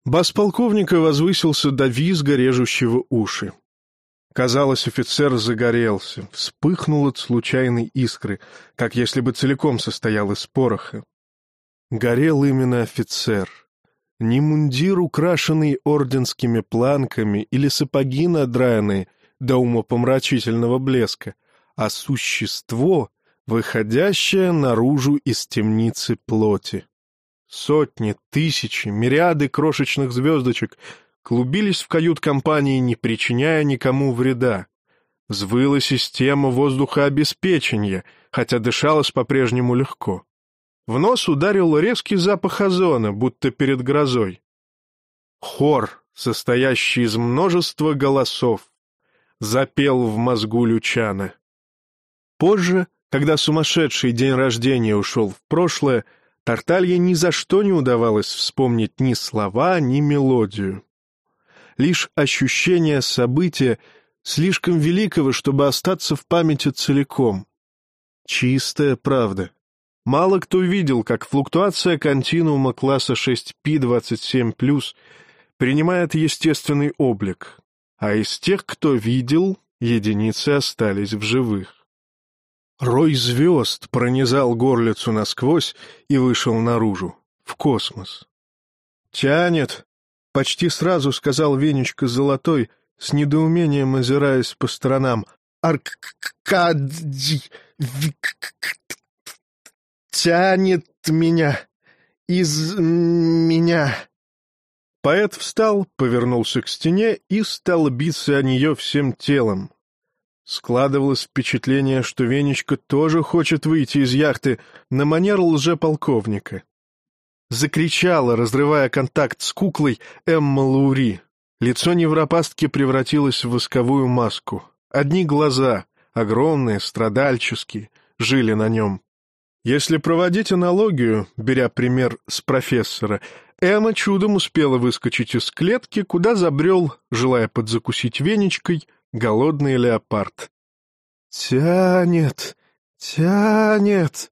Бас полковника возвысился до визга, режущего уши. Казалось, офицер загорелся, вспыхнул от случайной искры, как если бы целиком состоял из пороха. Горел именно офицер. Не мундир, украшенный орденскими планками, или сапоги надраенные до умопомрачительного блеска, а существо, выходящее наружу из темницы плоти. Сотни, тысячи, мириады крошечных звездочек клубились в кают-компании, не причиняя никому вреда. Взвыла система воздухообеспечения, хотя дышалось по-прежнему легко. В нос ударил резкий запах озона, будто перед грозой. Хор, состоящий из множества голосов, запел в мозгу Лючана. Позже, когда сумасшедший день рождения ушел в прошлое, Тарталье ни за что не удавалось вспомнить ни слова, ни мелодию. Лишь ощущение события, слишком великого, чтобы остаться в памяти целиком. Чистая правда. Мало кто видел, как флуктуация континуума класса 6P27+, принимает естественный облик, а из тех, кто видел, единицы остались в живых. Рой звезд пронизал горлицу насквозь и вышел наружу, в космос. «Тянет!» — почти сразу сказал Венечка Золотой, с недоумением озираясь по сторонам. «Аркадий! Тянет меня! Из меня!» Поэт встал, повернулся к стене и стал биться о нее всем телом. Складывалось впечатление, что Венечка тоже хочет выйти из яхты на манер лжеполковника. Закричала, разрывая контакт с куклой, Эмма Лаури. Лицо невропастки превратилось в восковую маску. Одни глаза, огромные, страдальческие, жили на нем. Если проводить аналогию, беря пример с профессора, Эмма чудом успела выскочить из клетки, куда забрел, желая подзакусить Венечкой, голодный леопард. «Тянет, тянет,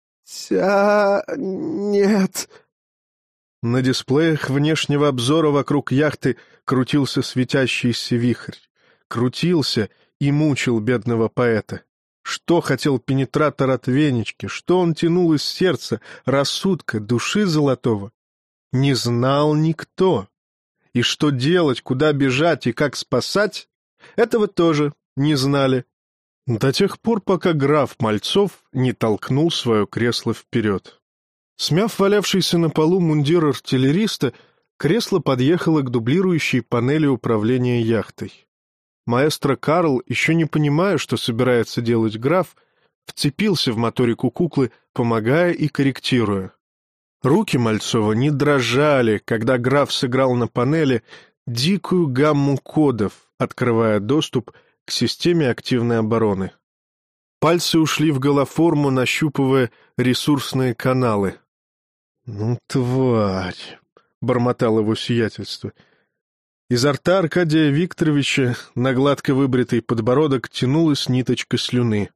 тянет...» На дисплеях внешнего обзора вокруг яхты крутился светящийся вихрь. Крутился и мучил бедного поэта. Что хотел пенетратор от Венечки, что он тянул из сердца, рассудка, души Золотого? Не знал никто. И что делать, куда бежать и как спасать? Этого тоже не знали. До тех пор, пока граф Мальцов не толкнул свое кресло вперед. Смяв валявшийся на полу мундир артиллериста, кресло подъехало к дублирующей панели управления яхтой. Маэстро Карл, еще не понимая, что собирается делать граф, вцепился в моторику куклы, помогая и корректируя. Руки Мальцова не дрожали, когда граф сыграл на панели дикую гамму кодов, открывая доступ к системе активной обороны. Пальцы ушли в голоформу, нащупывая ресурсные каналы. «Ну, тварь!» — бормотал его сиятельство. Изо рта Аркадия Викторовича на гладко выбритый подбородок тянулась ниточка слюны.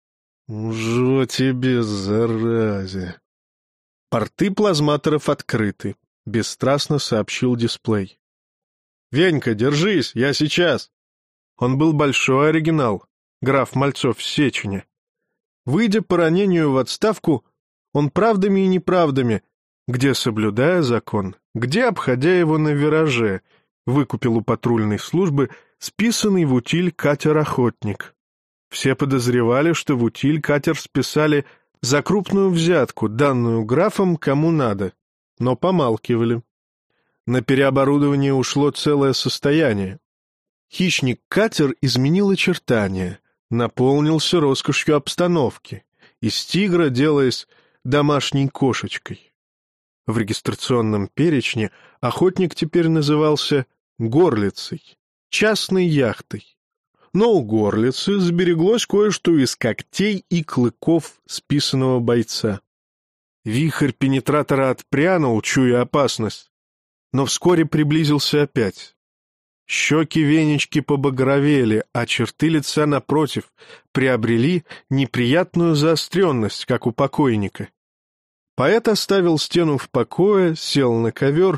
«Жо тебе, заразе!» «Порты плазматоров открыты», — бесстрастно сообщил дисплей. «Венька, держись, я сейчас!» Он был большой оригинал, граф Мальцов с Сеченя. Выйдя по ранению в отставку, он правдами и неправдами, где соблюдая закон, где обходя его на вираже, выкупил у патрульной службы списанный в утиль катер «Охотник». Все подозревали, что в утиль катер списали за крупную взятку, данную графом кому надо, но помалкивали. На переоборудование ушло целое состояние. Хищник-катер изменил очертания, наполнился роскошью обстановки, из тигра делаясь домашней кошечкой. В регистрационном перечне охотник теперь назывался «Горлицей», частной яхтой. Но у Горлицы сбереглось кое-что из когтей и клыков списанного бойца. Вихрь пенетратора отпрянул, чуя опасность, но вскоре приблизился опять. Щеки Венечки побагровели, а черты лица, напротив, приобрели неприятную заостренность, как у покойника. Поэт оставил стену в покое, сел на ковер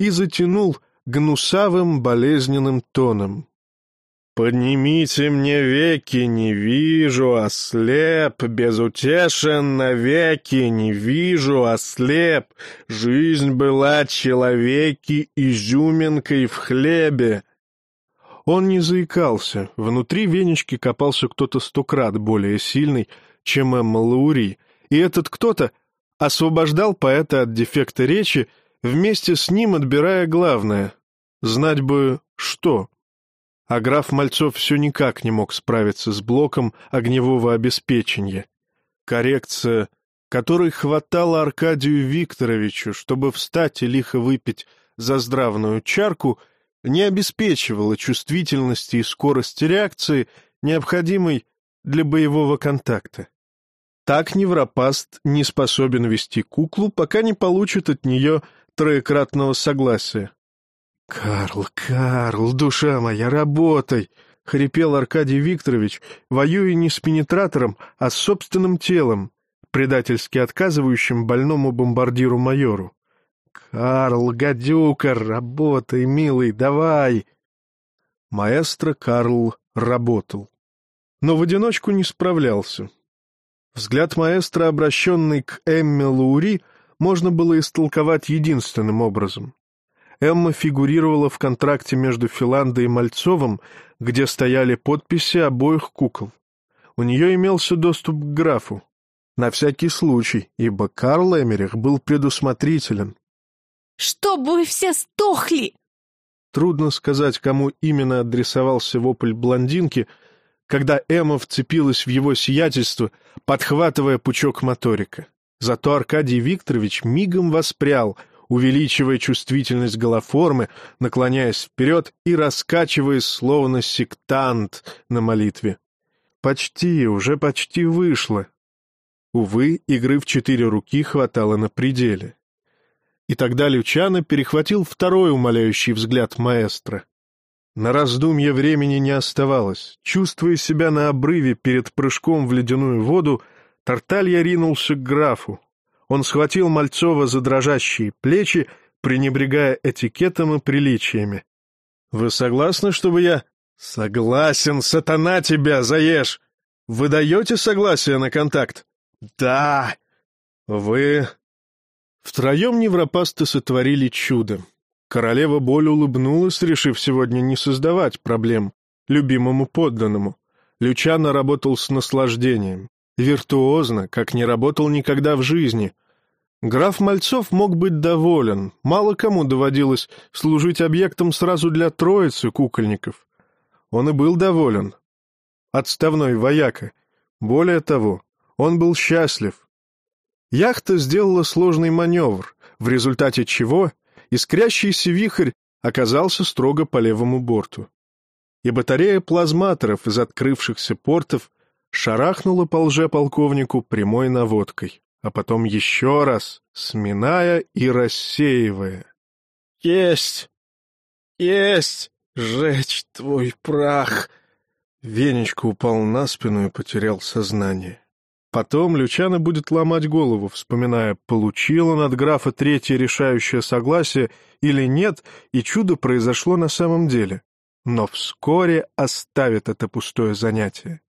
и затянул гнусавым болезненным тоном. «Поднимите мне веки, не вижу, ослеп, безутешен навеки, не вижу, ослеп. Жизнь была человеки изюминкой в хлебе». Он не заикался, внутри венички копался кто-то 100 крат более сильный, чем Эмма Лаури, и этот кто-то освобождал поэта от дефекта речи, вместе с ним отбирая главное — знать бы что. А граф Мальцов все никак не мог справиться с блоком огневого обеспечения. Коррекция, которой хватало Аркадию Викторовичу, чтобы встать и лихо выпить заздравную чарку, не обеспечивала чувствительности и скорости реакции, необходимой для боевого контакта. Так невропаст не способен вести куклу, пока не получит от нее троекратного согласия. «Карл, душа моя, работай!» — хрипел Аркадий Викторович, воюя не с пенетратором, а с собственным телом, предательски отказывающим больному бомбардиру-майору. «Карл, гадюка, работай, милый, давай!» Маэстро Карл работал, но в одиночку не справлялся. Взгляд маэстро, обращенный к Эмме Лаури, можно было истолковать единственным образом. Эмма фигурировала в контракте между Филандо и Мальцовым, где стояли подписи обоих кукол. У нее имелся доступ к графу. На всякий случай, ибо Карл Эмерих был предусмотрителен. «Чтоб вы все сдохли!» Трудно сказать, кому именно адресовался вопль блондинки, когда Эмма вцепилась в его сиятельство, подхватывая пучок моторика. Зато Аркадий Викторович мигом воспрял, увеличивая чувствительность голоформы, наклоняясь вперед и раскачиваясь, словно сектант на молитве. Уже почти вышло. Увы, игры в 4 руки хватало на пределе. И тогда Лючано перехватил второй умоляющий взгляд маэстро. На раздумье времени не оставалось. Чувствуя себя на обрыве перед прыжком в ледяную воду, Тарталья ринулся к графу. Он схватил Мальцова за дрожащие плечи, пренебрегая этикетом и приличиями. — Вы согласны, чтобы я... — Согласен, сатана тебя заешь! Вы даете согласие на контакт? — Да! Вы... Втроем невропасты сотворили чудо. Королева Боль улыбнулась, решив сегодня не создавать проблем любимому подданному. Лючано работал с наслаждением, виртуозно, как не работал никогда в жизни. Граф Мальцов мог быть доволен, мало кому доводилось служить объектом сразу для троицы кукольников. Он и был доволен. Отставной вояка. Более того, он был счастлив. Яхта сделала сложный маневр, в результате чего искрящийся вихрь оказался строго по левому борту. И батарея плазматоров из открывшихся портов шарахнула по лже-полковнику прямой наводкой, а потом еще раз, сминая и рассеивая. «Есть! Есть! Жечь твой прах!» Венечка упал на спину и потерял сознание. Потом Лючано будет ломать голову, вспоминая, получил он от графа третье решающее согласие или нет, и чудо произошло на самом деле. Но вскоре оставит это пустое занятие.